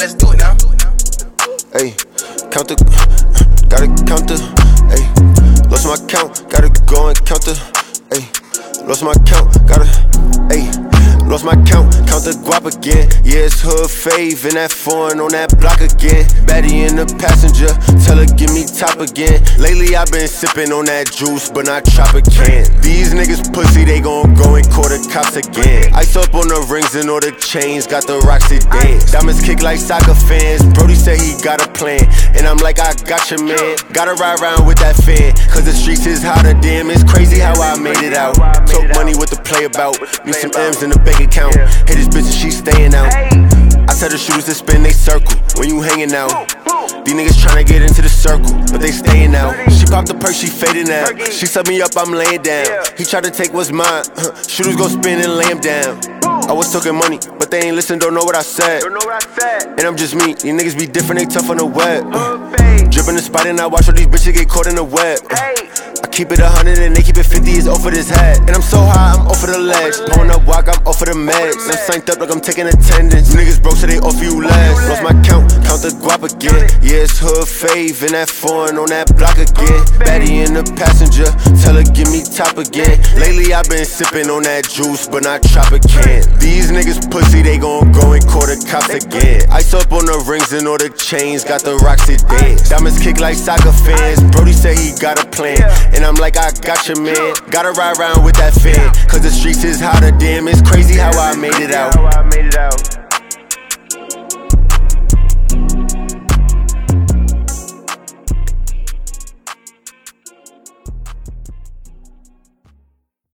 let's do it now. Ayy, count the, gotta count the, ayy, lost my count, gotta go and count the, ayy, lost my count, gotta, ayy, lost my count, count the guap again. Yeah, it's hood fave in that foreign on that block again. Baddie in the passenger, tell her give me top again. Lately I've been sipping on that juice, but not Tropicana. These niggas pussy, they gon' go and call the cops again. Ice up on the rings and all the chains, got the Roxy dance. Diamonds kick like soccer fans. Brody said he got a plan, and I'm like I got your man. Gotta ride around with that fan, cause the streets is hotter. Damn, it's crazy how I made it out. Talk money with the play about. Need some M's in the bank account. Hit this bitch and she staying out. I tell the shooters to spin they circle when you hanging out. These niggas tryna get into the circle, but they staying out. She popped the perk, she fading out. She set me up, I'm laying down. He tried to take what's mine. Shooters go spin and lay him down. I was talking money, but they ain't listen, don't know what I said. And I'm just me, these niggas be different, they tough on the web. Drippin' the spot and I watch all these bitches get caught in the web. I keep it 100 and they keep it 50, it's off of this head. And I'm so high, I'm off of the ledge. Pulling up walk, I'm off of the meds. I'm signed up like I'm taking attendance. Niggas broke, so they offer you less. Lost my count, count the guap again. Yeah, it's hood fave in that foreign on that block again. Baddie in the passenger, tell her give me top again. Lately I've been sipping on that juice, but not Tropicana. These niggas pussy, they gon' go and call the cops again. Ice up on the rings and all the chains, got the Roxy dance. Diamonds kick like soccer fans. Brody said he got a plan, and I'm like I got your man. Gotta ride around with that fan, cause the streets is hotter. Damn, it's crazy how I made it out.